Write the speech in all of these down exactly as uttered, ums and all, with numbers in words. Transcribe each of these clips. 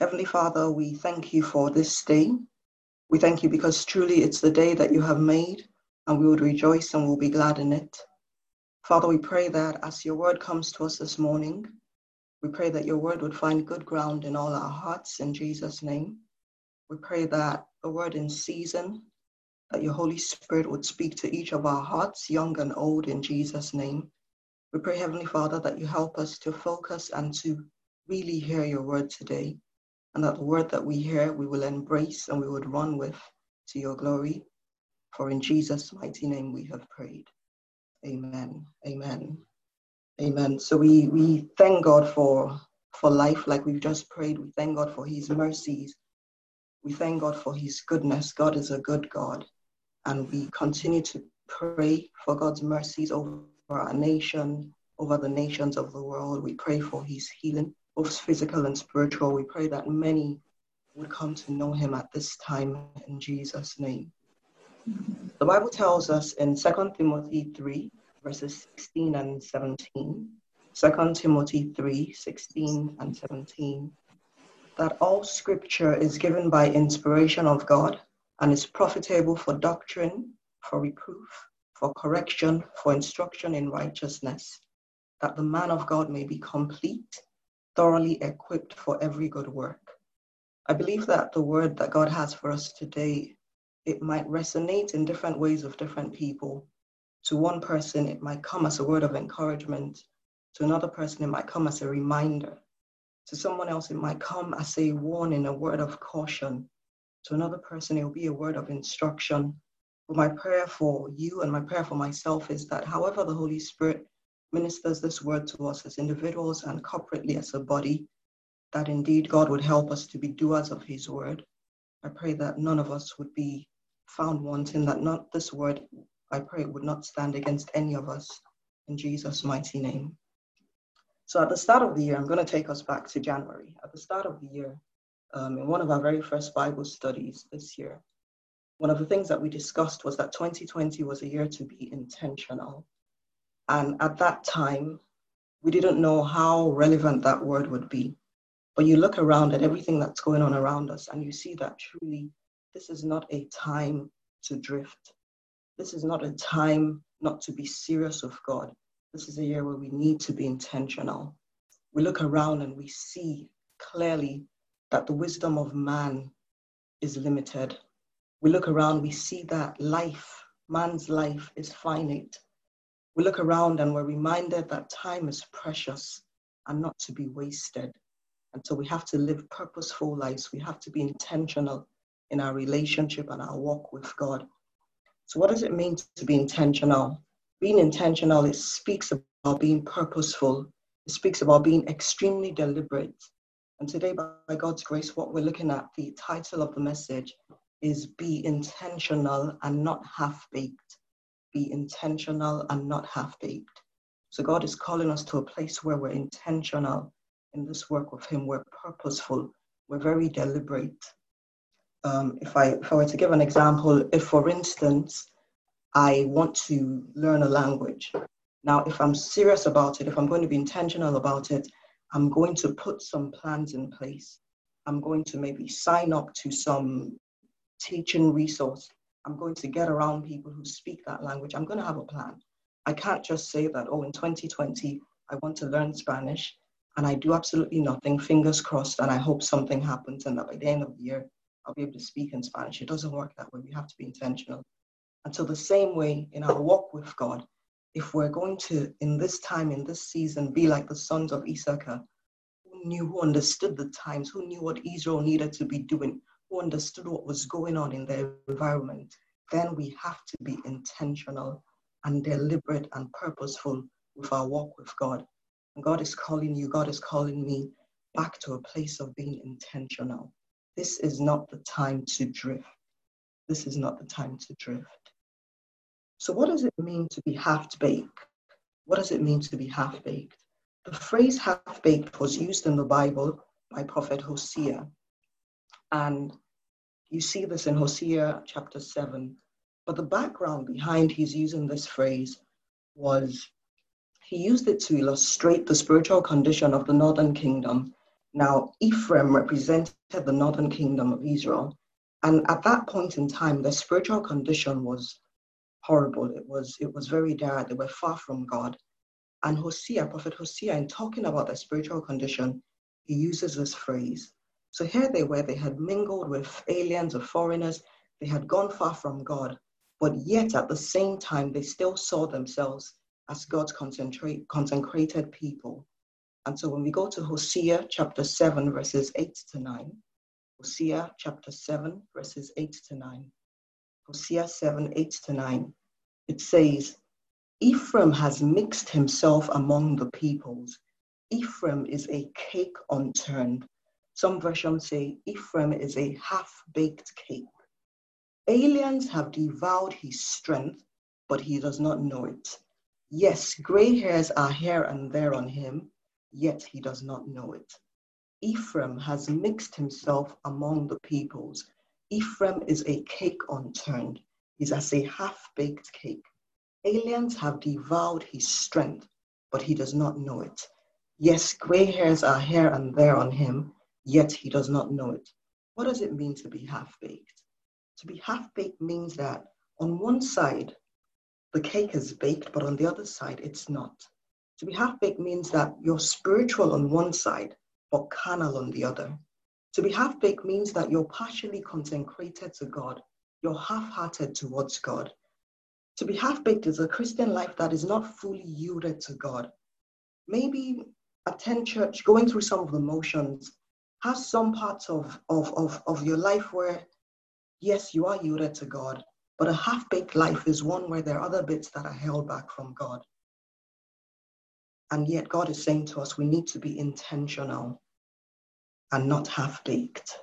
Heavenly Father, we thank you for this day. We thank you because truly it's the day that you have made, and we would rejoice and we'll be glad in it. Father, we pray that as your word comes to us this morning, we pray that your word would find good ground in all our hearts in Jesus' name. We pray that the word in season, that your Holy Spirit would speak to each of our hearts, young and old, in Jesus' name. We pray, Heavenly Father, that you help us to focus and to really hear your word today, and that the word that we hear, we will embrace and we would run with to your glory. For in Jesus' mighty name we have prayed. Amen. Amen. Amen. So we, we thank God for, for life, like we've just prayed. We thank God for his mercies. We thank God for his goodness. God is a good God. And we continue to pray for God's mercies over our nation, over the nations of the world. We pray for his healing, both physical and spiritual. We pray that many would come to know him at this time in Jesus' name. The Bible tells us in Second Timothy three, verses sixteen and seventeen, Second Timothy three, sixteen and seventeen, that all scripture is given by inspiration of God and is profitable for doctrine, for reproof, for correction, for instruction in righteousness, that the man of God may be complete, thoroughly equipped for every good work. I believe that the word that God has for us today, it might resonate in different ways of different people. To one person, it might come as a word of encouragement. To another person, it might come as a reminder. To someone else, it might come as a warning, a word of caution. To another person, it will be a word of instruction. But my prayer for you and my prayer for myself is that however the Holy Spirit ministers this word to us as individuals and corporately as a body, that indeed God would help us to be doers of his word. I pray that none of us would be found wanting, that not this word, I pray, would not stand against any of us in Jesus' mighty name. So at the start of the year, I'm going to take us back to January. At the start of the year, um, in one of our very first Bible studies this year, one of the things that we discussed was that twenty twenty was a year to be intentional. And at that time, we didn't know how relevant that word would be. But you look around at everything that's going on around us and you see that truly this is not a time to drift. This is not a time not to be serious with God. This is a year where we need to be intentional. We look around and we see clearly that the wisdom of man is limited. We look around, we see that life, man's life is finite. We look around and we're reminded that time is precious and not to be wasted. And so we have to live purposeful lives. We have to be intentional in our relationship and our walk with God. So what does it mean to be intentional? Being intentional, it speaks about being purposeful. It speaks about being extremely deliberate. And today, by God's grace, what we're looking at, the title of the message is Be Intentional and Not Half-Baked. Be intentional and not half-baked. So God is calling us to a place where we're intentional in this work with him. We're purposeful. We're very deliberate. Um, if I if I were to give an example, if for instance, I want to learn a language. Now, if I'm serious about it, if I'm going to be intentional about it, I'm going to put some plans in place. I'm going to maybe sign up to some teaching resource. I'm going to get around people who speak that language. I'm going to have a plan. I can't just say that, oh, in twenty twenty, I want to learn Spanish, and I do absolutely nothing, fingers crossed, and I hope something happens and that by the end of the year, I'll be able to speak in Spanish. It doesn't work that way. We have to be intentional. And so the same way in our walk with God, if we're going to, in this time, in this season, be like the sons of Issachar, who knew, who understood the times, who knew what Israel needed to be doing, who understood what was going on in their environment, then we have to be intentional and deliberate and purposeful with our walk with God. And God is calling you, God is calling me back to a place of being intentional. This is not the time to drift. This is not the time to drift. So what does it mean to be half-baked? What does it mean to be half-baked? The phrase half-baked was used in the Bible by Prophet Hosea. And you see this in Hosea chapter seven. But the background behind his using this phrase was he used it to illustrate the spiritual condition of the northern kingdom Now, Ephraim represented the northern kingdom of Israel. And at that point in time, their spiritual condition was horrible. It was, it was very dire. They were far from God. And Hosea, Prophet Hosea, in talking about their spiritual condition, he uses this phrase. So here they were, they had mingled with aliens or foreigners. They had gone far from God. But yet at the same time, they still saw themselves as God's concentrate, consecrated people. And so when we go to Hosea chapter seven, verses eight to nine, Hosea chapter seven, verses eight to nine, Hosea seven, eight to nine, it says, Ephraim has mixed himself among the peoples. Ephraim is a cake unturned. Some versions say Ephraim is a half-baked cake. Aliens have devoured his strength, but he does not know it. Yes, gray hairs are here and there on him, yet he does not know it. Ephraim has mixed himself among the peoples. Ephraim is a cake unturned. He's as a half-baked cake. Aliens have devoured his strength, but he does not know it. Yes, gray hairs are here and there on him, yet he does not know it. What does it mean to be half-baked? To be half-baked means that on one side, the cake is baked, but on the other side, it's not. To be half-baked means that you're spiritual on one side, but carnal on the other. To be half-baked means that you're partially consecrated to God. You're half-hearted towards God. To be half-baked is a Christian life that is not fully yielded to God. Maybe attend church, going through some of the motions, has some parts of, of, of, of your life where, yes, you are yielded to God, but a half-baked life is one where there are other bits that are held back from God. And yet God is saying to us, we need to be intentional and not half-baked.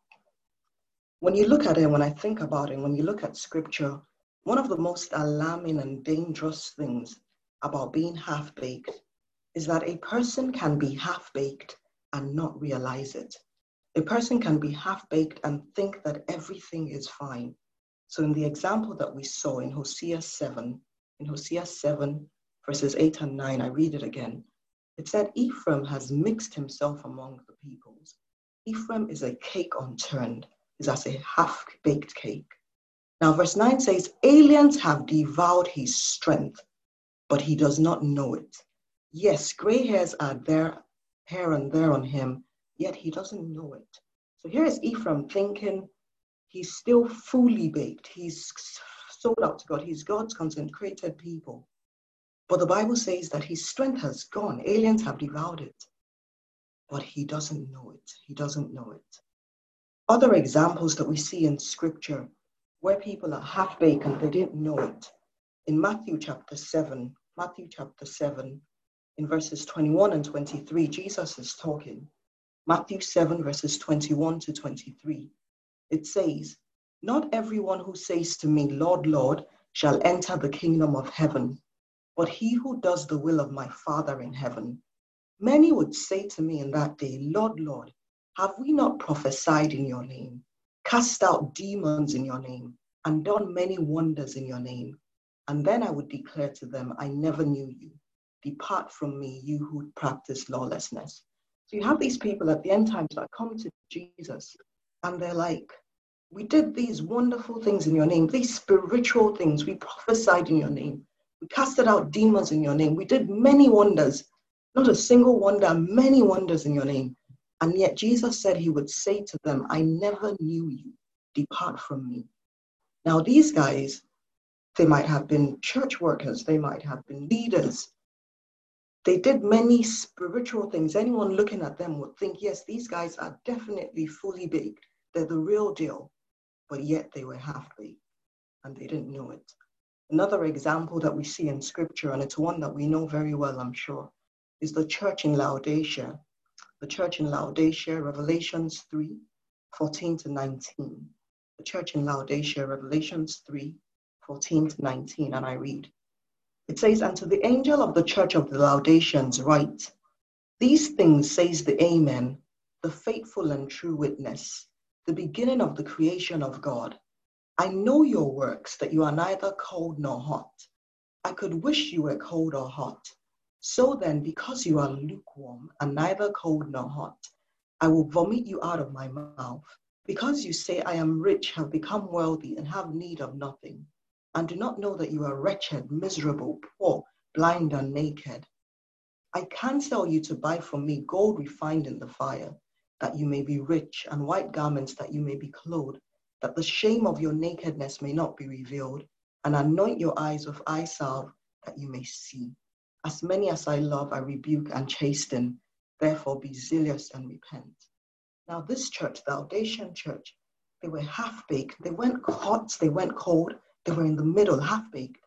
When you look at it, when I think about it, when you look at scripture, one of the most alarming and dangerous things about being half-baked is that a person can be half-baked and not realize it. A person can be half-baked and think that everything is fine. So in the example that we saw in Hosea seven, in Hosea seven, verses eight and nine, I read it again. It said, Ephraim has mixed himself among the peoples. Ephraim is a cake unturned, is as a half-baked cake. Now, verse nine says, aliens have devoured his strength, but he does not know it. Yes, gray hairs are there, here and there on him, yet he doesn't know it. So here is Ephraim thinking he's still fully baked. He's sold out to God. He's God's consecrated people. But the Bible says that his strength has gone. Aliens have devoured it. But he doesn't know it. He doesn't know it. Other examples that we see in scripture where people are half-baked and they didn't know it. In Matthew chapter seven, Matthew chapter seven, in verses twenty-one and twenty-three, Jesus is talking. Matthew seven, verses twenty-one to twenty-three. It says, not everyone who says to me, Lord, Lord, shall enter the kingdom of heaven, but he who does the will of my Father in heaven. Many would say to me in that day, Lord, Lord, have we not prophesied in your name, cast out demons in your name, and done many wonders in your name? And then I would declare to them, I never knew you. Depart from me, you who practice lawlessness. So you have these people at the end times that come to Jesus, and they're like, we did these wonderful things in your name, these spiritual things. We prophesied in your name. We casted out demons in your name. We did many wonders, not a single wonder, many wonders in your name. And yet Jesus said he would say to them, I never knew you. Depart from me. Now these guys, they might have been church workers. They might have been leaders. They did many spiritual things. Anyone looking at them would think, yes, these guys are definitely fully baked. They're the real deal. But yet they were half-baked and they didn't know it. Another example that we see in scripture, and it's one that we know very well, I'm sure, is the church in Laodicea. The church in Laodicea, Revelations three, fourteen to nineteen. The church in Laodicea, Revelations three, fourteen to nineteen, and I read. It says, and to the angel of the church of the Laodiceans write, these things says the Amen, the faithful and true witness, the beginning of the creation of God. I know your works, that you are neither cold nor hot. I could wish you were cold or hot. So then, because you are lukewarm and neither cold nor hot, I will vomit you out of my mouth. Because you say, I am rich, have become wealthy, and have need of nothing, and do not know that you are wretched, miserable, poor, blind, and naked. I counsel you to buy from me gold refined in the fire, that you may be rich, and white garments that you may be clothed, that the shame of your nakedness may not be revealed, and anoint your eyes with eye salve, that you may see. As many as I love, I rebuke and chasten. Therefore be zealous and repent. Now this church, the Audacian church, they were half-baked. They weren't hot, they weren't cold. They were in the middle, half-baked.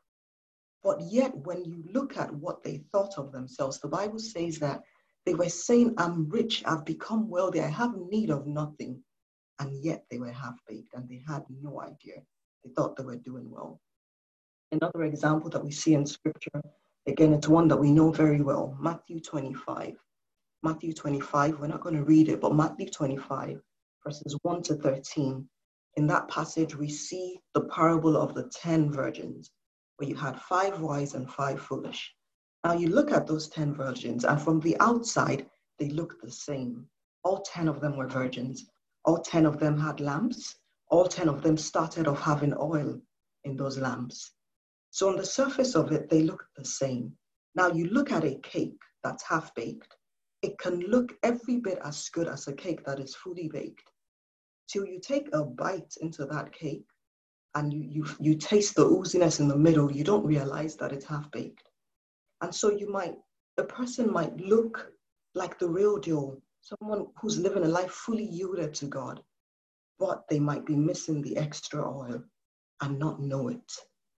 But yet, when you look at what they thought of themselves, the Bible says that they were saying, I'm rich, I've become wealthy, I have need of nothing. And yet they were half-baked and they had no idea. They thought they were doing well. Another example that we see in scripture, again, it's one that we know very well, Matthew twenty-five. Matthew twenty-five, we're not going to read it, but Matthew twenty-five, verses one to thirteen. In that passage, we see the parable of the ten virgins, where you had five wise and five foolish. Now you look at those ten virgins, and from the outside, they looked the same. All ten of them were virgins. All ten of them had lamps. All ten of them started off having oil in those lamps. So on the surface of it, they looked the same. Now you look at a cake that's half-baked. It can look every bit as good as a cake that is fully baked. Till you take a bite into that cake, and you, you, you taste the ooziness in the middle, you don't realize that it's half-baked. And so you might, a person might look like the real deal, someone who's living a life fully yielded to God, but they might be missing the extra oil and not know it,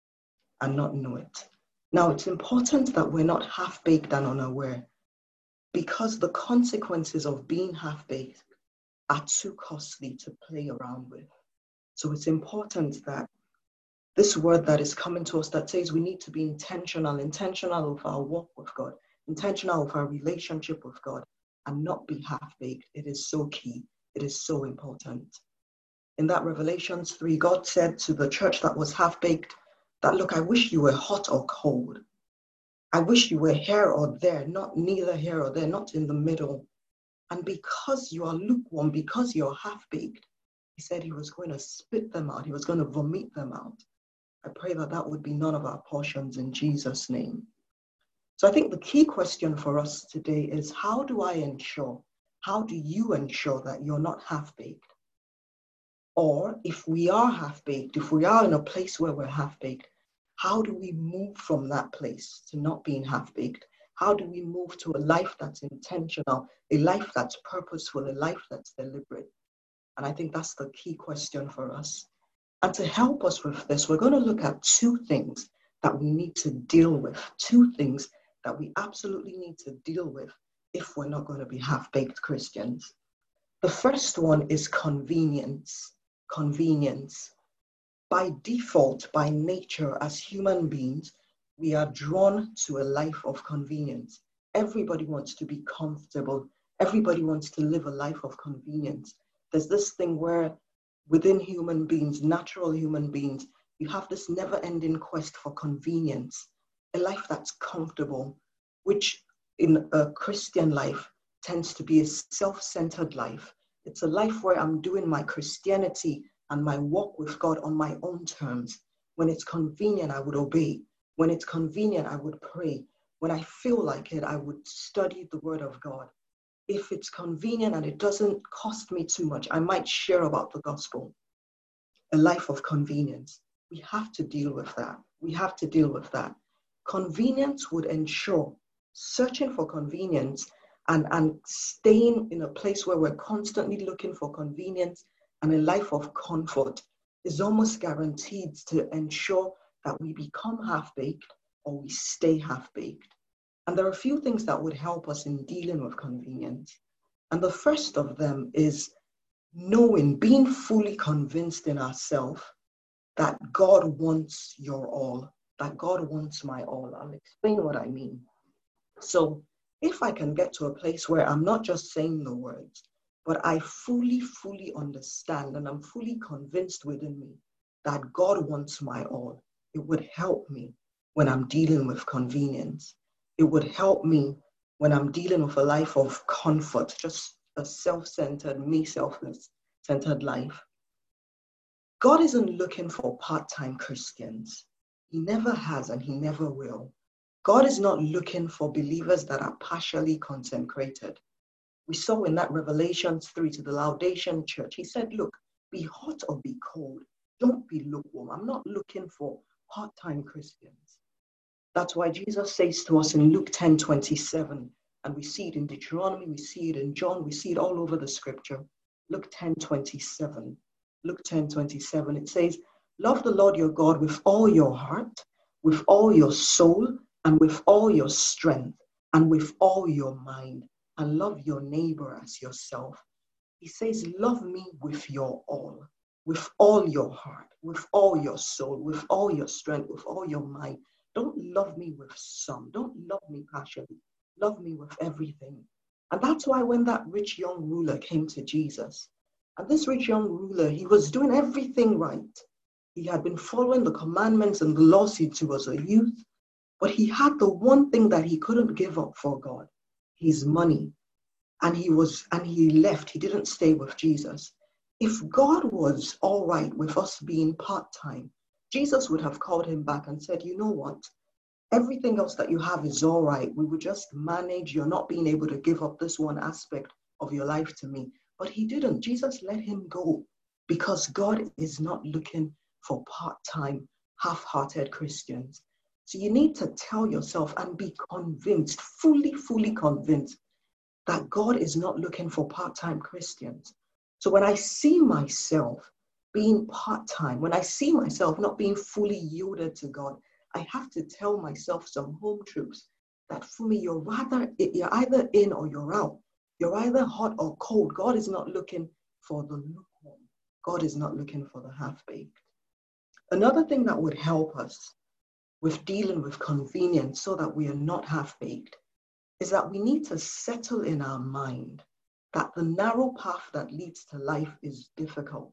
and not know it. Now, it's important that we're not half-baked and unaware, because the consequences of being half-baked are too costly to play around with. So it's important that this word that is coming to us that says we need to be intentional, intentional with our walk with God, intentional with our relationship with God, and not be half-baked. It is so key. It is so important. In that Revelations three, God said to the church that was half-baked that, look, I wish you were hot or cold. I wish you were here or there, not neither here or there, not in the middle. And because you are lukewarm, because you're half-baked, he said he was going to spit them out. He was going to vomit them out. I pray that that would be none of our portions in Jesus' name. So I think the key question for us today is, how do I ensure, how do you ensure that you're not half-baked? Or if we are half-baked, if we are in a place where we're half-baked, how do we move from that place to not being half-baked? How do we move to a life that's intentional, a life that's purposeful, a life that's deliberate? And I think that's the key question for us. And to help us with this, we're going to look at two things that we need to deal with, two things that we absolutely need to deal with if we're not going to be half-baked Christians. The first one is convenience. Convenience. By default, by nature, as human beings, we are drawn to a life of convenience. Everybody wants to be comfortable. Everybody wants to live a life of convenience. There's this thing where within human beings, natural human beings, you have this never-ending quest for convenience, a life that's comfortable, which in a Christian life tends to be a self-centered life. It's a life where I'm doing my Christianity and my walk with God on my own terms. When it's convenient, I would obey. When it's convenient, I would pray. When I feel like it, I would study the Word of God. If it's convenient and it doesn't cost me too much, I might share about the gospel. A life of convenience. We have to deal with that. We have to deal with that. Convenience would ensure searching for convenience and, and staying in a place where we're constantly looking for convenience and a life of comfort is almost guaranteed to ensure that we become half-baked or we stay half-baked. And there are a few things that would help us in dealing with convenience. And the first of them is knowing, being fully convinced in ourselves that God wants your all, that God wants my all. I'll explain what I mean. So if I can get to a place where I'm not just saying the words, but I fully, fully understand and I'm fully convinced within me that God wants my all, it would help me when I'm dealing with convenience. It would help me when I'm dealing with a life of comfort, just a self-centered, me self-centered life. God isn't looking for part-time Christians. He never has and he never will. God is not looking for believers that are partially consecrated. We saw in that Revelation three to the Laodicean church, he said, look, be hot or be cold. Don't be lukewarm. I'm not looking for part-time Christians. That's why Jesus says to us in Luke ten twenty-seven, and we see it in Deuteronomy, we see it in John, we see it all over the scripture. Luke ten twenty-seven. Luke ten twenty-seven, it says, love the Lord your God with all your heart, with all your soul, and with all your strength, and with all your mind, and love your neighbor as yourself. He says, love me with your all, with all your heart, with all your soul, with all your strength, with all your mind. Don't love me with some. Don't love me partially. Love me with everything. And that's why when that rich young ruler came to Jesus, and this rich young ruler, he was doing everything right. He had been following the commandments and the laws since he was a youth, but he had the one thing that he couldn't give up for God, his money. And he was, and he left. He didn't stay with Jesus. If God was all right with us being part-time, Jesus would have called him back and said, you know what? Everything else that you have is all right. We would just manage. You're not being able to give up this one aspect of your life to me. But he didn't. Jesus let him go because God is not looking for part-time, half-hearted Christians. So you need to tell yourself and be convinced, fully, fully convinced that God is not looking for part-time Christians. So when I see myself being part-time, when I see myself not being fully yielded to God, I have to tell myself some home truths that for me, you're rather, you're either in or you're out. You're either hot or cold. God is not looking for the lukewarm. God is not looking for the half-baked. Another thing that would help us with dealing with convenience so that we are not half-baked is that we need to settle in our mind that the narrow path that leads to life is difficult.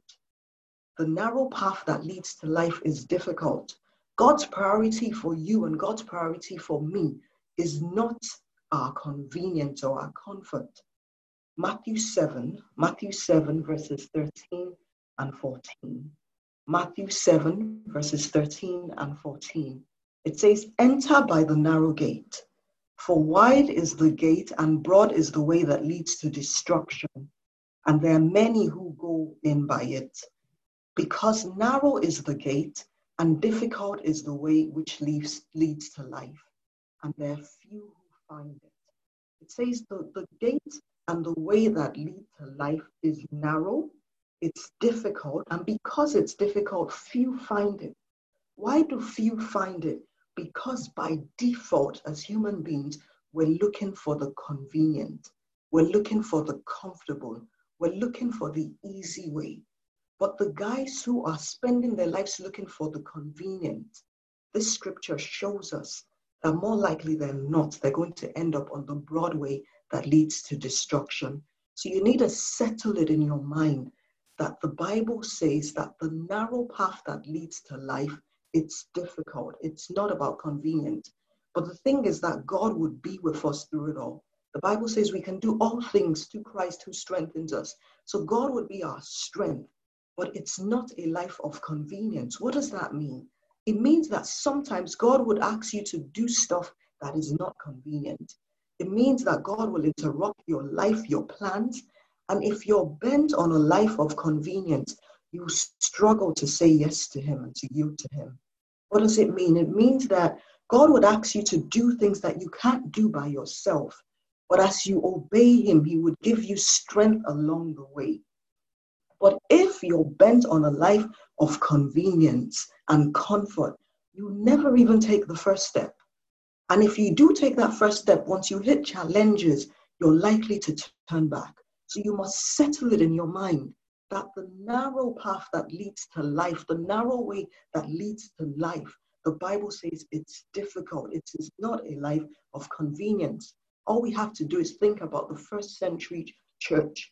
The narrow path that leads to life is difficult. God's priority for you and God's priority for me is not our convenience or our comfort. Matthew seven, Matthew seven, verses thirteen and fourteen. Matthew seven, verses thirteen and fourteen. It says, enter by the narrow gate. For wide is the gate and broad is the way that leads to destruction, and there are many who go in by it. Because narrow is the gate and difficult is the way which leads, leads to life, and there are few who find it. It says the, the gate and the way that leads to life is narrow, it's difficult, and because it's difficult, few find it. Why do few find it? Because by default, as human beings, we're looking for the convenient. We're looking for the comfortable. We're looking for the easy way. But the guys who are spending their lives looking for the convenient, this scripture shows us that more likely than not, they're going to end up on the broad way that leads to destruction. So you need to settle it in your mind that the Bible says that the narrow path that leads to life, it's difficult. It's not about convenience. But the thing is that God would be with us through it all. The Bible says we can do all things through Christ who strengthens us. So God would be our strength, but it's not a life of convenience. What does that mean? It means that sometimes God would ask you to do stuff that is not convenient. It means that God will interrupt your life, your plans. And if you're bent on a life of convenience, you struggle to say yes to him and to yield to him. What does it mean? It means that God would ask you to do things that you can't do by yourself. But as you obey him, he would give you strength along the way. But if you're bent on a life of convenience and comfort, you never even take the first step. And if you do take that first step, once you hit challenges, you're likely to turn back. So you must settle it in your mind that the narrow path that leads to life, the narrow way that leads to life, the Bible says it's difficult. It is not a life of convenience. All we have to do is think about the first century church.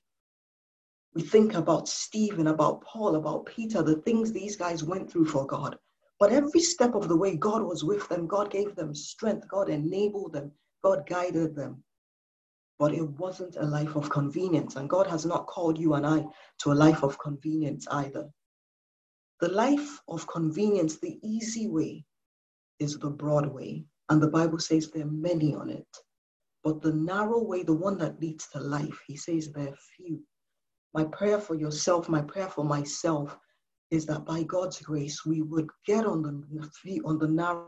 We think about Stephen, about Paul, about Peter, the things these guys went through for God. But every step of the way, God was with them. God gave them strength. God enabled them. God guided them. but it wasn't a life of convenience. And God has not called you and I to a life of convenience either. The life of convenience, the easy way, is the broad way. And the Bible says there are many on it. But the narrow way, the one that leads to life, he says there are few. My prayer for yourself, my prayer for myself, is that by God's grace, we would get on the, on the narrow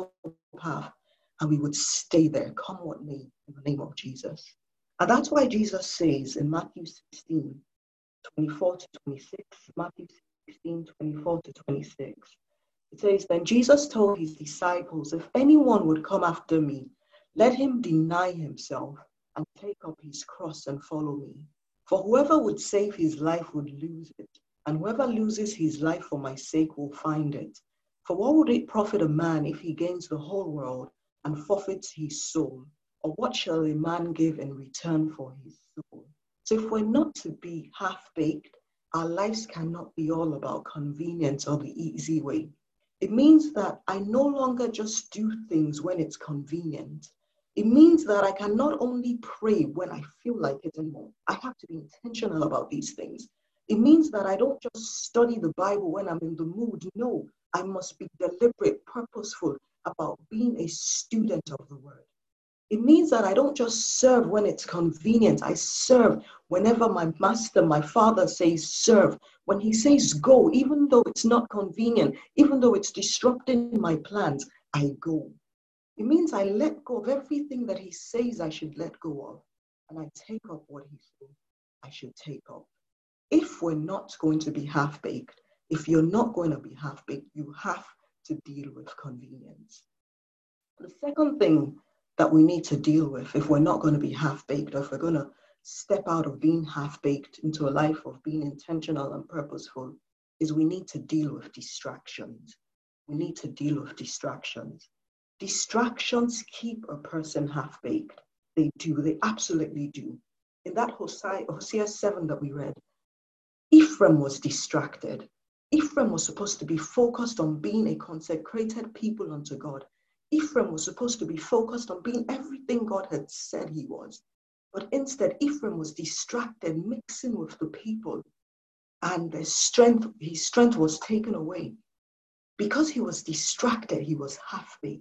path and we would stay there, come what may, in the name of Jesus. And that's why Jesus says in Matthew sixteen, twenty-four to twenty-six, Matthew sixteen, twenty-four to twenty-six, it says, then Jesus told his disciples, if anyone would come after me, let him deny himself and take up his cross and follow me. For whoever would save his life would lose it, and whoever loses his life for my sake will find it. For what would it profit a man if he gains the whole world and forfeits his soul? Or what shall a man give in return for his soul? So if we're not to be half-baked, our lives cannot be all about convenience or the easy way. It means that I no longer just do things when it's convenient. It means that I can not only pray when I feel like it anymore. I have to be intentional about these things. It means that I don't just study the Bible when I'm in the mood. No, I must be deliberate, purposeful about being a student of the word. It means that I don't just serve when it's convenient. I serve whenever my master, my father says serve. When he says go, even though it's not convenient, even though it's disrupting my plans, I go. It means I let go of everything that he says I should let go of, and I take up what he says I should take up. If we're not going to be half-baked, if you're not going to be half-baked, you have to deal with convenience. The second thing that we need to deal with if we're not going to be half-baked, or if we're going to step out of being half-baked into a life of being intentional and purposeful, is we need to deal with distractions. We need to deal with distractions. Distractions keep a person half-baked. They do, they absolutely do. In that Hosea, Hosea seven that we read, Ephraim was distracted. Ephraim was supposed to be focused on being a consecrated people unto God. Ephraim was supposed to be focused on being everything God had said he was. But instead, Ephraim was distracted, mixing with the people, and the strength, his strength was taken away. Because he was distracted, he was half-baked.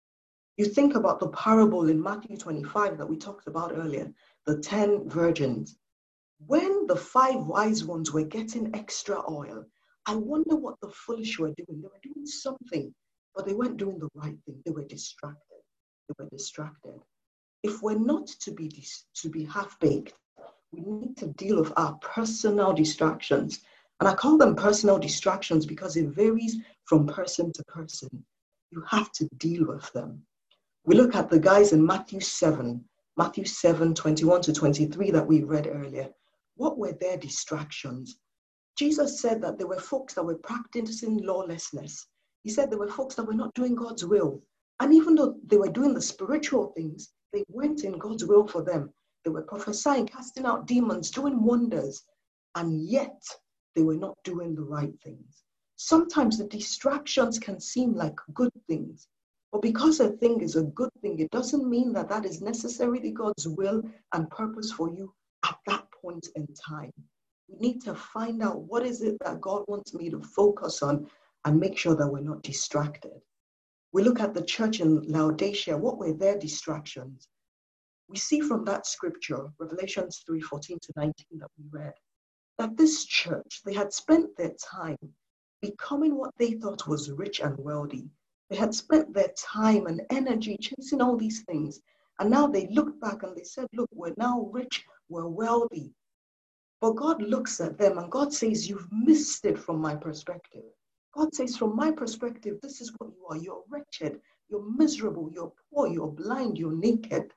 You think about the parable in Matthew twenty-five that we talked about earlier, the ten virgins. When the five wise ones were getting extra oil, I wonder what the foolish were doing. They were doing something, but they weren't doing the right thing. They were distracted. They were distracted. If we're not to be dis- to be half-baked, we need to deal with our personal distractions. And I call them personal distractions because it varies from person to person. You have to deal with them. We look at the guys in Matthew seven, Matthew seven, twenty-one to twenty-three that we read earlier. What were their distractions? Jesus said that there were folks that were practicing lawlessness. He said there were folks that were not doing God's will. And even though they were doing the spiritual things, they weren't in God's will for them. They were prophesying, casting out demons, doing wonders, and yet they were not doing the right things. Sometimes the distractions can seem like good things, but because a thing is a good thing, it doesn't mean that that is necessarily God's will and purpose for you at that point in time. We need to find out what is it that God wants me to focus on and make sure that we're not distracted. We look at the church in Laodicea. What were their distractions? We see from that scripture, Revelations three, fourteen to nineteen that we read, that this church, they had spent their time becoming what they thought was rich and wealthy. They had spent their time and energy chasing all these things. And now they looked back and they said, look, we're now rich, we're wealthy. But God looks at them and God says, you've missed it from my perspective. God says, from my perspective, this is what you are. You're wretched, you're miserable, you're poor, you're blind, you're naked,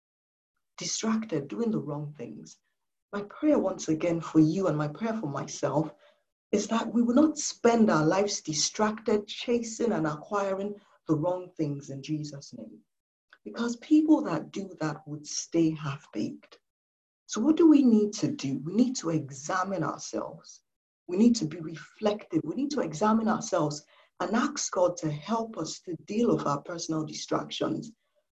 distracted, doing the wrong things. My prayer once again for you and my prayer for myself is that we will not spend our lives distracted, chasing and acquiring the wrong things in Jesus' name. Because people that do that would stay half-baked. So what do we need to do? We need to examine ourselves. We need to be reflective. We need to examine ourselves and ask God to help us to deal with our personal distractions.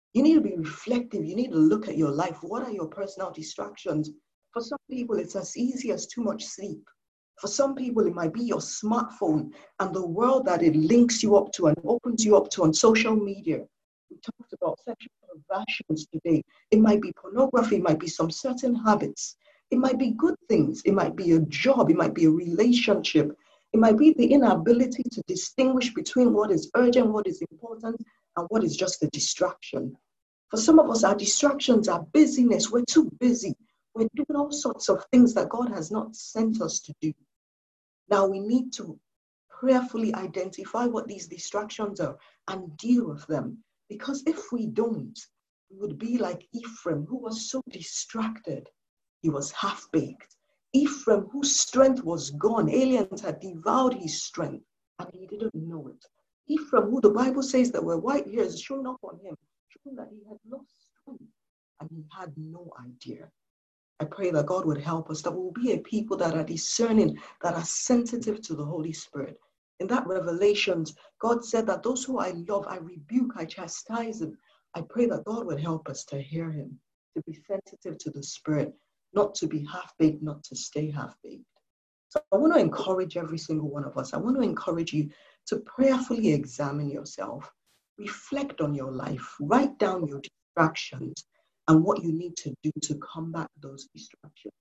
You need to be reflective. You need to look at your life. What are your personal distractions? For some people, it's as easy as too much sleep. For some people, it might be your smartphone and the world that it links you up to and opens you up to on social media. We talked about sexual perversions today. It might be pornography, it might be some certain habits. It might be good things. It might be a job. It might be a relationship. It might be the inability to distinguish between what is urgent, what is important, and what is just a distraction. For some of us, our distractions are busyness. We're too busy. We're doing all sorts of things that God has not sent us to do. Now we need to prayerfully identify what these distractions are and deal with them. Because if we don't, we would be like Ephraim, who was so distracted. He was half-baked. Ephraim, whose strength was gone. Aliens had devoured his strength, and he didn't know it. Ephraim, who the Bible says that were white hairs showing up on him, showing that he had lost strength, and he had no idea. I pray that God would help us, that we will be a people that are discerning, that are sensitive to the Holy Spirit. In that Revelations, God said that those who I love, I rebuke, I chastise them. I pray that God would help us to hear him, to be sensitive to the Spirit, not to be half-baked, not to stay half-baked. So I want to encourage every single one of us. I want to encourage you to prayerfully examine yourself, reflect on your life, write down your distractions, and what you need to do to combat those distractions.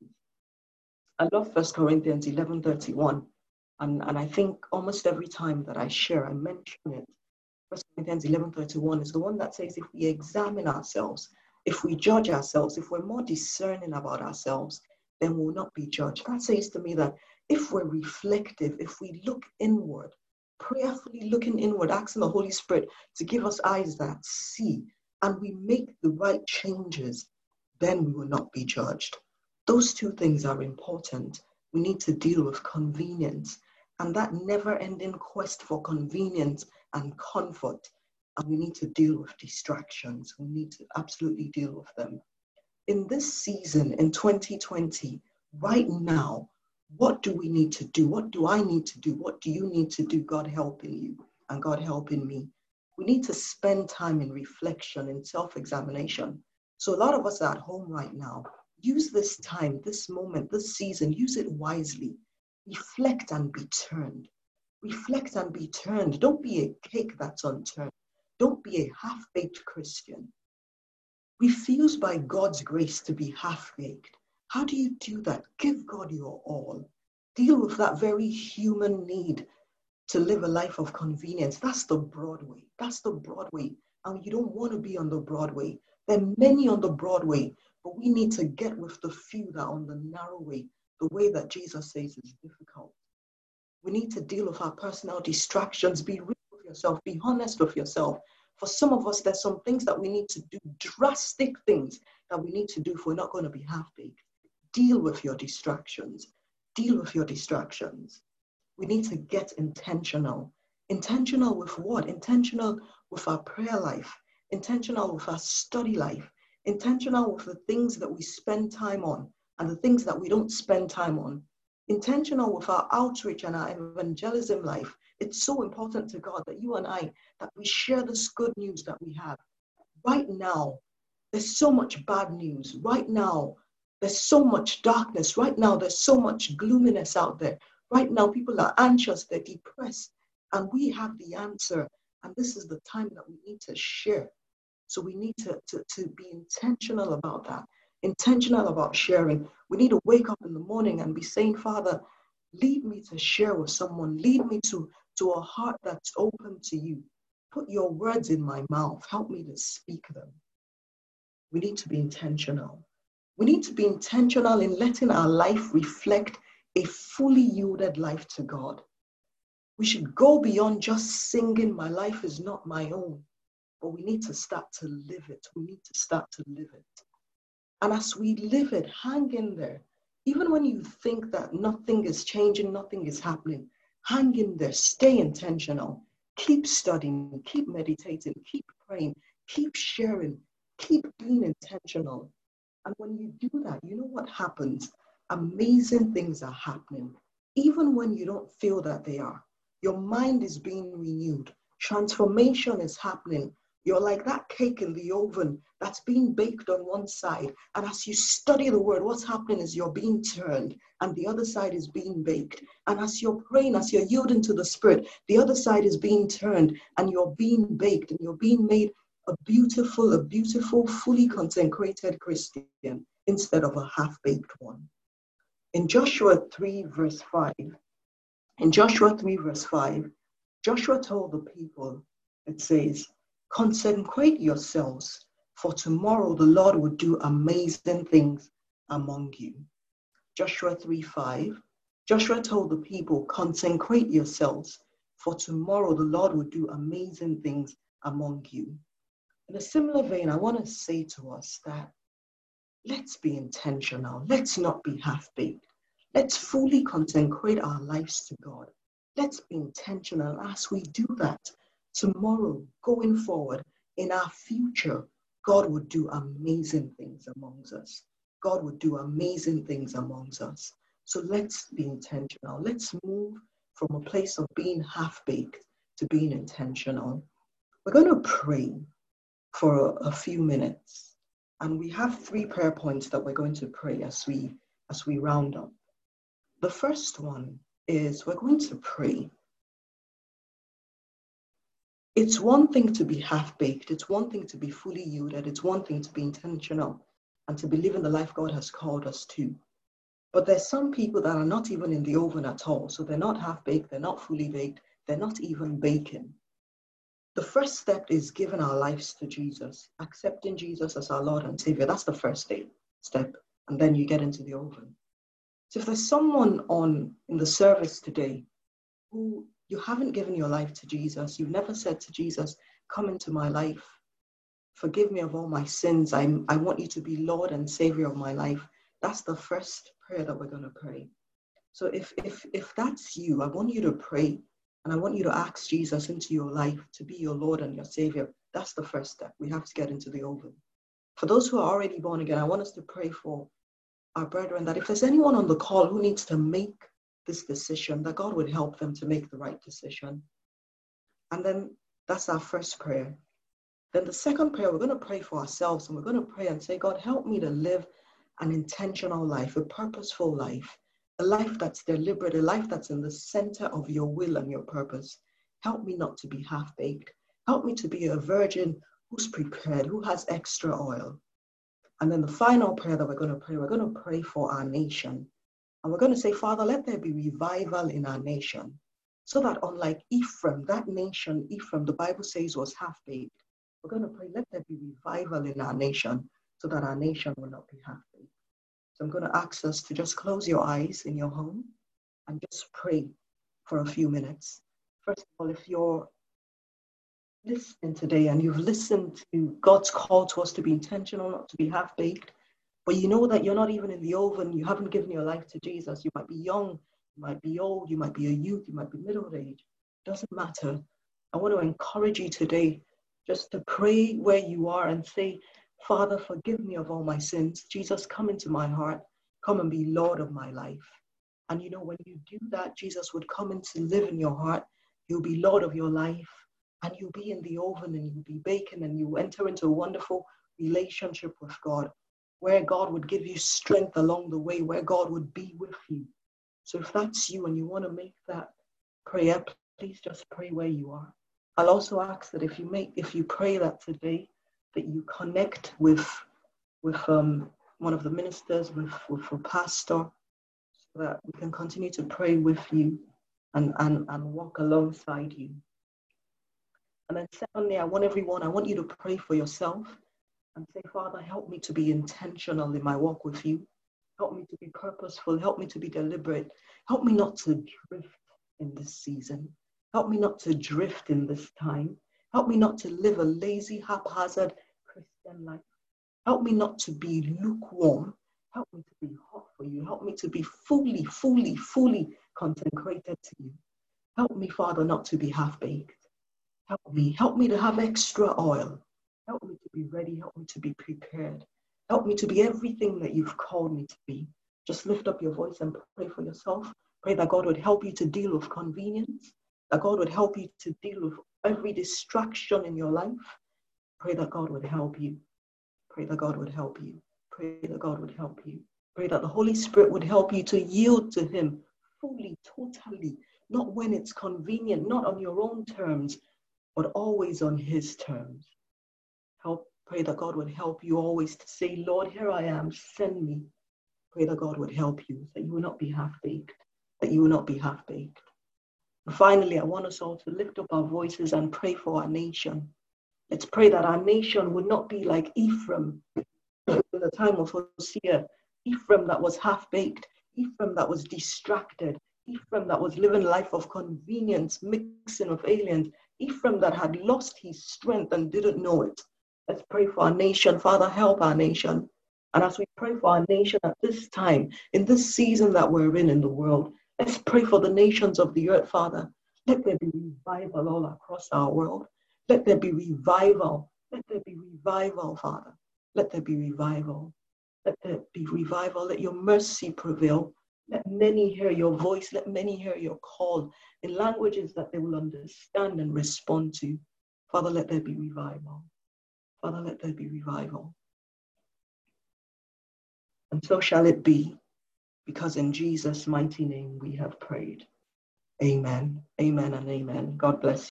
I love First Corinthians eleven thirty-one, and, and I think almost every time that I share, I mention it. First Corinthians eleven thirty-one is the one that says if we examine ourselves, if we judge ourselves, if we're more discerning about ourselves, then we'll not be judged. That says to me that if we're reflective, if we look inward, prayerfully looking inward, asking the Holy Spirit to give us eyes that see, and we make the right changes, then we will not be judged. Those two things are important. We need to deal with convenience and that never-ending quest for convenience and comfort. And we need to deal with distractions. We need to absolutely deal with them. In this season, in twenty twenty, right now, what do we need to do? What do I need to do? What do you need to do? God helping you and God helping me. We need to spend time in reflection, in self-examination. So a lot of us are at home right now. Use this time, this moment, this season, use it wisely. Reflect and be turned. Reflect and be turned. Don't be a cake that's unturned. Don't be a half-baked Christian. Refuse by God's grace to be half-baked. How do you do that? Give God your all. Deal with that very human need to live a life of convenience. That's the broad way. That's the broad way. And you don't want to be on the broad way. There are many on the broad way, but we need to get with the few that are on the narrow way, the way that Jesus says is difficult. We need to deal with our personal distractions. Be real with yourself. Be honest with yourself. For some of us, there's some things that we need to do, drastic things that we need to do if we're not going to be half-baked. Deal with your distractions. Deal with your distractions. We need to get intentional. Intentional with what? Intentional with our prayer life. Intentional with our study life. Intentional with the things that we spend time on and the things that we don't spend time on. Intentional with our outreach and our evangelism life. It's so important to God that you and I, that we share this good news that we have. Right now, there's so much bad news. Right now, there's so much darkness. Right now, there's so much gloominess out there. Right now, people are anxious, they're depressed, and we have the answer. And this is the time that we need to share. So we need to, to, to be intentional about that, intentional about sharing. We need to wake up in the morning and be saying, Father, lead me to share with someone. Lead me to, to a heart that's open to you. Put your words in my mouth. Help me to speak them. We need to be intentional. We need to be intentional in letting our life reflect a fully yielded life to God. We should go beyond just singing, my life is not my own, but we need to start to live it. We need to start to live it. And as we live it, hang in there. Even when you think that nothing is changing, nothing is happening, hang in there, stay intentional, keep studying, keep meditating, keep praying, keep sharing, keep being intentional. And when you do that, you know what happens? Amazing things are happening. Even when you don't feel that they are. Your mind is being renewed. Transformation is happening. You're like that cake in the oven that's being baked on one side. And as you study the word, what's happening is you're being turned and the other side is being baked. And as you're praying, as you're yielding to the Spirit, the other side is being turned and you're being baked and you're being made a beautiful, a beautiful, fully consecrated Christian instead of a half-baked one. In Joshua three, verse five, in Joshua three, verse five, Joshua told the people, it says, consecrate yourselves, for tomorrow the Lord will do amazing things among you. Joshua three five, Joshua told the people, consecrate yourselves, for tomorrow the Lord will do amazing things among you. In a similar vein, I want to say to us that let's be intentional. Let's not be half-baked. Let's fully consecrate our lives to God. Let's be intentional. As we do that, tomorrow, going forward, in our future, God would do amazing things amongst us. God would do amazing things amongst us. So let's be intentional. Let's move from a place of being half-baked to being intentional. We're going to pray for a, a few minutes. And we have three prayer points that we're going to pray as we, as we round up. The first one is we're going to pray. It's one thing to be half-baked. It's one thing to be fully yielded. It's one thing to be intentional and to be living the life God has called us to. But there's some people that are not even in the oven at all. So they're not half-baked. They're not fully baked. They're not even baking. The first step is giving our lives to Jesus, accepting Jesus as our Lord and Savior. That's the first step. And then you get into the oven. So if there's someone on in the service today who you haven't given your life to Jesus, you've never said to Jesus, come into my life, forgive me of all my sins, I, I want you to be Lord and Savior of my life, that's the first prayer that we're going to pray. So if, if, if that's you, I want you to pray and I want you to ask Jesus into your life to be your Lord and your Savior. That's the first step. We have to get into the oven. For those who are already born again, I want us to pray for our brethren, that if there's anyone on the call who needs to make this decision, that God would help them to make the right decision. And then that's our first prayer. Then the second prayer, we're going to pray for ourselves, and we're going to pray and say, God, help me to live an intentional life, a purposeful life, a life that's deliberate, a life that's in the center of your will and your purpose. Help me not to be half-baked. Help me to be a virgin who's prepared, who has extra oil. And then the final prayer that we're going to pray, we're going to pray for our nation. And we're going to say, Father, let there be revival in our nation. So that unlike Ephraim, that nation, Ephraim, the Bible says was half-baked. We're going to pray, let there be revival in our nation so that our nation will not be half-baked. So I'm going to ask us to just close your eyes in your home and just pray for a few minutes. First of all, if you're listening today and you've listened to God's call to us to be intentional, not to be half-baked, but you know that you're not even in the oven, you haven't given your life to Jesus, you might be young, you might be old, you might be a youth, you might be middle-aged, doesn't matter. I want to encourage you today just to pray where you are and say, Father, forgive me of all my sins. Jesus, come into my heart, come and be Lord of my life. And you know, when you do that, Jesus would come in to live in your heart. He'll be Lord of your life. And you'll be in the oven and you'll be baking and you'll enter into a wonderful relationship with God, where God would give you strength along the way, where God would be with you. So if that's you and you want to make that prayer, please just pray where you are. I'll also ask that if you make, if you pray that today, that you connect with, with um, one of the ministers, with, with a pastor, so that we can continue to pray with you and, and, and walk alongside you. And then secondly, I want everyone, I want you to pray for yourself and say, Father, help me to be intentional in my walk with you. Help me to be purposeful. Help me to be deliberate. Help me not to drift in this season. Help me not to drift in this time. Help me not to live a lazy, haphazard Christian life. Help me not to be lukewarm. Help me to be hot for you. Help me to be fully, fully, fully consecrated to you. Help me, Father, not to be half-baked. Help me. Help me to have extra oil. Help me to be ready. Help me to be prepared. Help me to be everything that you've called me to be. Just lift up your voice and pray for yourself. Pray that God would help you to deal with convenience, that God would help you to deal with every distraction in your life, Pray that God would help you. Pray that God would help you. Pray that God would help you. Pray that the Holy Spirit would help you to yield to him fully, totally, not when it's convenient, not on your own terms, but always on his terms. Help. Pray that God would help you always to say, Lord, here I am, send me. Pray that God would help you, that you will not be half-baked, that you will not be half-baked. And finally, I want us all to lift up our voices and pray for our nation. Let's pray that our nation would not be like Ephraim in the time of Hosea. Ephraim that was half-baked, Ephraim that was distracted, Ephraim that was living life of convenience, mixing of aliens, Ephraim that had lost his strength and didn't know it. Let's pray for our nation. Father, help our nation. And as we pray for our nation at this time, in this season that we're in in the world, let's pray for the nations of the earth, Father. Let there be revival all across our world. Let there be revival. Let there be revival, Father. Let there be revival. Let there be revival. Let your mercy prevail. Let many hear your voice. Let many hear your call in languages that they will understand and respond to. Father, let there be revival. Father, let there be revival. And so shall it be, because in Jesus' mighty name we have prayed. Amen. Amen and amen. God bless you.